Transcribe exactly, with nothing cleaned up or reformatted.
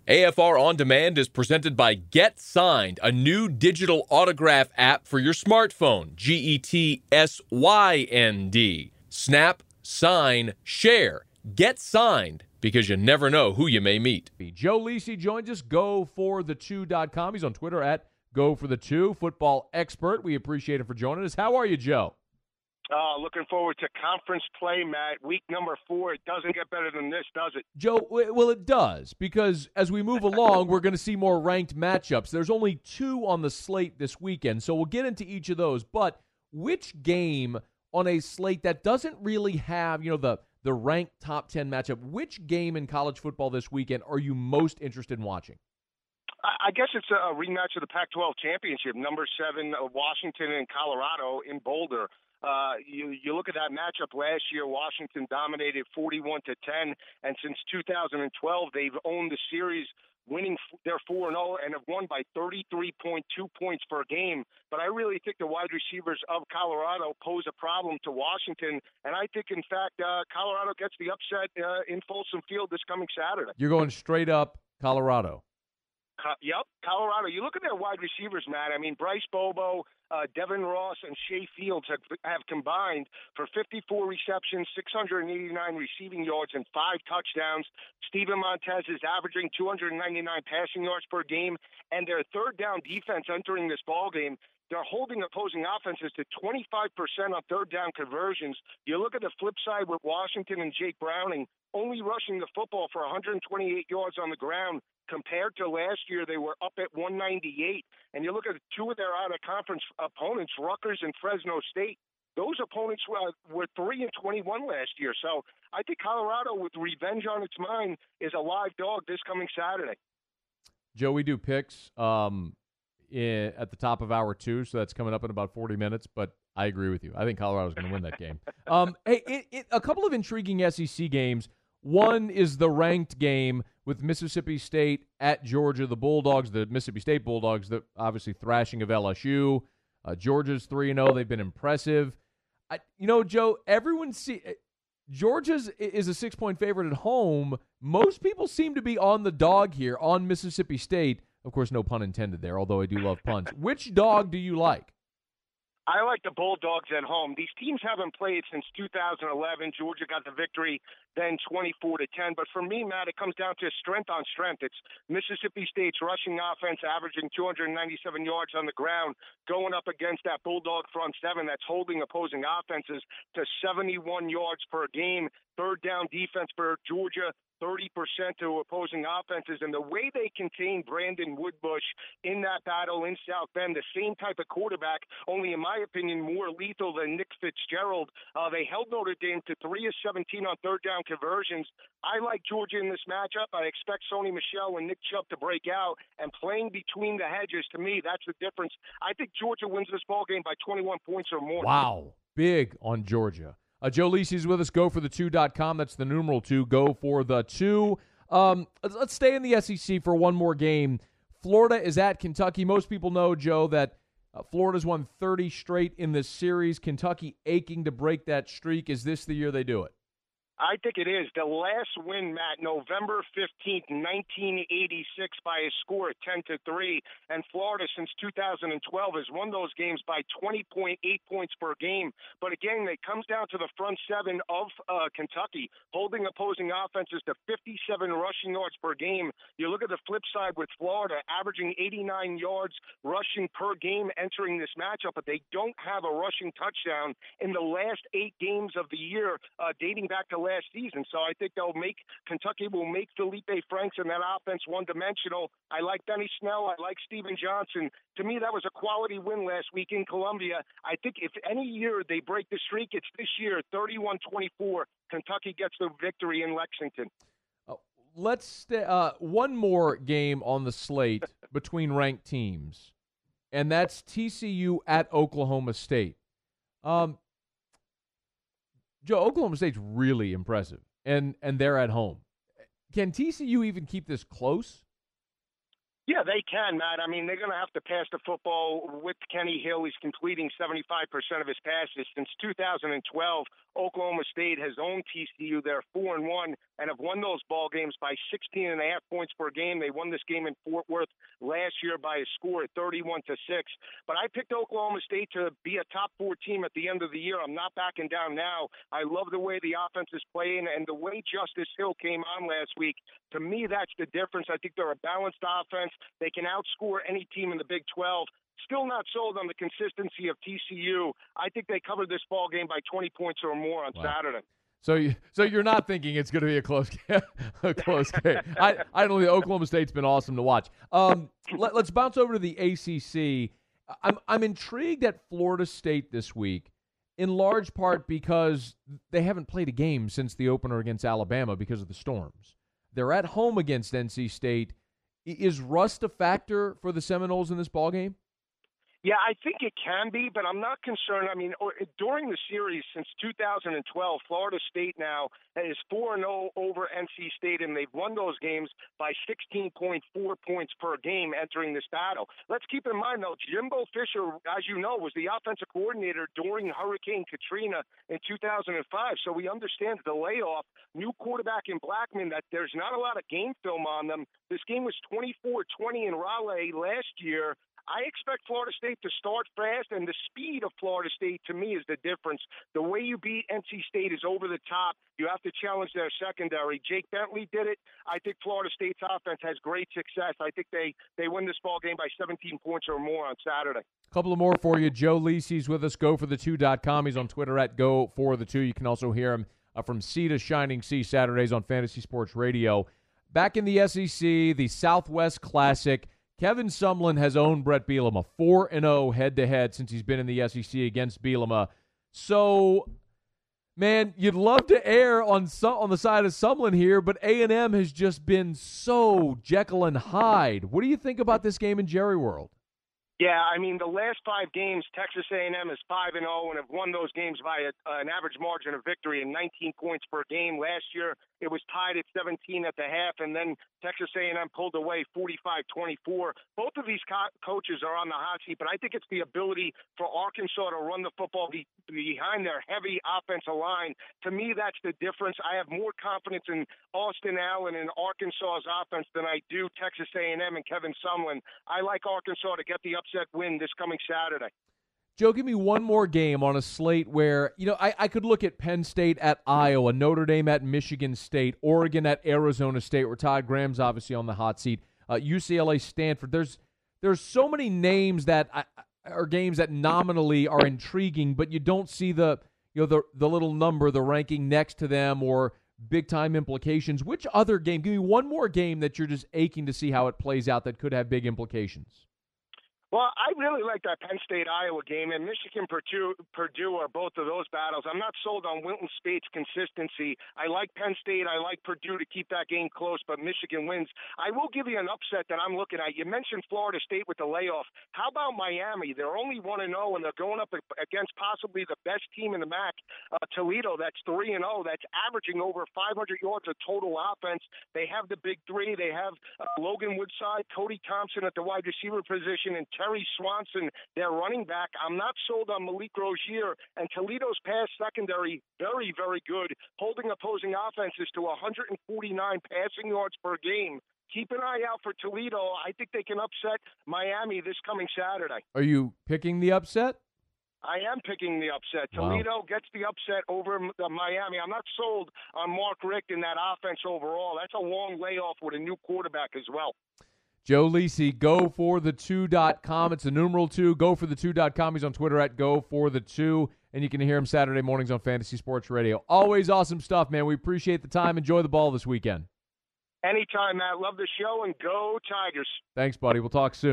A F R On Demand is presented by Get Signed, a new digital autograph app for your smartphone. G E T S Y N D. Snap, sign, share. Get signed, because you never know who you may meet. Joe Lisi joins us, go for the two dot com. He's on Twitter at go for the two, football expert. We appreciate it for joining us. How are you, Joe? Uh, looking forward to conference play, Matt. Week number four. It doesn't get better than this, does it? Joe, well, it does, because as we move along, we're going to see more ranked matchups. There's only two on the slate this weekend, so we'll get into each of those. But which game on a slate that doesn't really have, you know, the, the ranked top ten matchup, which game in college football this weekend are you most interested in watching? I guess it's a rematch of the Pac twelve championship, number seven, uh, Washington and Colorado in Boulder. Uh, you, you look at that matchup last year, Washington dominated forty-one to ten, and since two thousand twelve, they've owned the series, winning their four and oh and have won by thirty-three point two points per game. But I really think the wide receivers of Colorado pose a problem to Washington, and I think, in fact, uh, Colorado gets the upset uh, in Folsom Field this coming Saturday. You're going straight up Colorado. Uh, yep, Colorado. You look at their wide receivers, Matt. I mean, Bryce Bobo, uh, Devin Ross, and Shea Fields have, have combined for fifty-four receptions, six hundred eighty-nine receiving yards, and five touchdowns. Steven Montez is averaging two hundred ninety-nine passing yards per game, and their third down defense entering this ball game, they're holding opposing offenses to twenty-five percent on third down conversions. You look at the flip side with Washington and Jake Browning only rushing the football for one hundred twenty-eight yards on the ground. Compared to last year, they were up at one ninety-eight. And you look at two of their out-of-conference opponents, Rutgers and Fresno State. Those opponents were, were three and twenty-one last year. So I think Colorado, with revenge on its mind, is a live dog this coming Saturday. Joe, we do picks um, in, at the top of hour two, so that's coming up in about forty minutes. But I agree with you. I think Colorado's going to win that game. Um, hey, it, it, a couple of intriguing S E C games. One is the ranked game with Mississippi State at Georgia, the Bulldogs, the Mississippi State Bulldogs, the obviously thrashing of L S U. Uh, Georgia's three and oh. They've been impressive. I, you know, Joe, everyone see Georgia's is a six-point favorite at home. Most people seem to be on the dog here on Mississippi State. Of course, no pun intended there, although I do love puns. Which dog do you like? I like the Bulldogs at home. These teams haven't played since two thousand eleven. Georgia got the victory then twenty-four to ten. But for me, Matt, it comes down to strength on strength. It's Mississippi State's rushing offense averaging two hundred ninety-seven yards on the ground, going up against that Bulldog front seven that's holding opposing offenses to seventy-one yards per game. Third down defense for Georgia, thirty percent to opposing offenses. And the way they contain Brandon Woodbush in that battle in South Bend, the same type of quarterback, only in my opinion more lethal than Nick Fitzgerald. Uh, they held Notre Dame to three of seventeen on third down conversions. I like Georgia in this matchup. I expect Sony Michel and Nick Chubb to break out, and playing between the hedges, to me, that's the difference. I think Georgia wins this ball game by twenty-one points or more. Wow. Big on Georgia. Uh, Joe Lisi's with us. Go for the two dot com. That's the numeral two. Go for the two. Um, let's stay in the S E C for one more game. Florida is at Kentucky. Most people know, Joe, that uh, Florida's won thirty straight in this series. Kentucky aching to break that streak. Is this the year they do it? I think it is. The last win, Matt, November fifteenth, nineteen eighty-six, by a score of ten to three. And Florida, since two thousand twelve, has won those games by twenty point eight points per game. But again, it comes down to the front seven of uh, Kentucky, holding opposing offenses to fifty-seven rushing yards per game. You look at the flip side with Florida, averaging eighty-nine yards rushing per game entering this matchup, but they don't have a rushing touchdown in the last eight games of the year, uh, dating back to last season. So I think they'll make Kentucky will make Felipe Franks and that offense one-dimensional. I like Benny Snell. I like Steven Johnson. To me, that was a quality win last week in Columbia. I think if any year they break the streak, it's this year, thirty-one twenty-four. Kentucky gets the victory in Lexington. Uh, let's stay, uh, one more game on the slate between ranked teams, and that's T C U at Oklahoma State. Um, Joe, Oklahoma State's really impressive, and and they're at home. Can T C U even keep this close? Yeah, they can, Matt. I mean, they're going to have to pass the football with Kenny Hill. He's completing seventy-five percent of his passes. Since two thousand twelve, Oklahoma State has owned T C U. They're four and one and have won those ball games by sixteen and a half points per game. They won this game in Fort Worth last year by a score of thirty-one to six. But I picked Oklahoma State to be a top four team at the end of the year. I'm not backing down now. I love the way the offense is playing and the way Justice Hill came on last week. To me, that's the difference. I think they're a balanced offense. They can outscore any team in the Big twelve. Still not sold on the consistency of T C U. I think they covered this ball game by twenty points or more on Wow. Saturday. So, you, so you're not thinking it's going to be a close game? a close game. I, I don't know. Oklahoma State's been awesome to watch. Um, let, let's bounce over to the A C C. I'm I'm intrigued at Florida State this week, in large part because they haven't played a game since the opener against Alabama because of the storms. They're at home against N C State. Is rust a factor for the Seminoles in this ballgame? Yeah, I think it can be, but I'm not concerned. I mean, or, during the series since two thousand twelve, Florida State now is four and oh over N C State, and they've won those games by sixteen point four points per game entering this battle. Let's keep in mind, though, Jimbo Fisher, as you know, was the offensive coordinator during Hurricane Katrina in two thousand five, so we understand the layoff. New quarterback in Blackman, that there's not a lot of game film on them. This game was twenty-four twenty in Raleigh last year. I expect Florida State to start fast, and the speed of Florida State, to me, is the difference. The way you beat N C State is over the top. You have to challenge their secondary. Jake Bentley did it. I think Florida State's offense has great success. I think they, they win this ball game by seventeen points or more on Saturday. A couple of more for you. Joe Lisi's with us, go for the two dot com. He's on Twitter at go for the two. You can also hear him uh, from Sea to Shining Sea Saturdays on Fantasy Sports Radio. Back in the S E C, the Southwest Classic, Kevin Sumlin has owned Brett Bielema, four and oh head-to-head since he's been in the S E C against Bielema. So, man, you'd love to err on some, on the side of Sumlin here, but A and M has just been so Jekyll and Hyde. What do you think about this game in Jerry World? Yeah, I mean, the last five games, Texas A and M is five and oh and have won those games by a, an average margin of victory and nineteen points per game. Last year, it was tied at seventeen at the half, and then Texas A and M pulled away forty-five twenty-four. Both of these co- coaches are on the hot seat, but I think it's the ability for Arkansas to run the football be- behind their heavy offensive line. To me, that's the difference. I have more confidence in Austin Allen and Arkansas's offense than I do Texas A and M and Kevin Sumlin. I like Arkansas to get the upset win this coming Saturday. Joe, give me one more game on a slate where, you know, I, I could look at Penn State at Iowa, Notre Dame at Michigan State, Oregon at Arizona State, where Todd Graham's obviously on the hot seat, uh, U C L A, Stanford. There's there's so many names that I, are games that nominally are intriguing, but you don't see the, you know, the the little number, the ranking next to them, or big time implications. Which other game? Give me one more game that you're just aching to see how it plays out that could have big implications. Well, I really like that Penn State-Iowa game, and Michigan-Purdue Purdue are both of those battles. I'm not sold on Wilton Spate's consistency. I like Penn State. I like Purdue to keep that game close, but Michigan wins. I will give you an upset that I'm looking at. You mentioned Florida State with the layoff. How about Miami? They're only one and oh, and they're going up against possibly the best team in the M A C, uh, Toledo. That's three and oh. That's averaging over five hundred yards of total offense. They have the big three. They have uh, Logan Woodside, Cody Thompson at the wide receiver position, and Terry Swanson, their running back. I'm not sold on Malik Rozier, and Toledo's pass secondary, very, very good, holding opposing offenses to one hundred forty-nine passing yards per game. Keep an eye out for Toledo. I think they can upset Miami this coming Saturday. Are you picking the upset? I am picking the upset. Wow. Toledo gets the upset over the Miami. I'm not sold on Mark Richt in that offense overall. That's a long layoff with a new quarterback as well. Joe Lisi, go for the two dot com. It's a numeral two. Go for the two dot com. He's on Twitter at go for the two. And you can hear him Saturday mornings on Fantasy Sports Radio. Always awesome stuff, man. We appreciate the time. Enjoy the ball this weekend. Anytime, Matt. Love the show, and go Tigers. Thanks, buddy. We'll talk soon.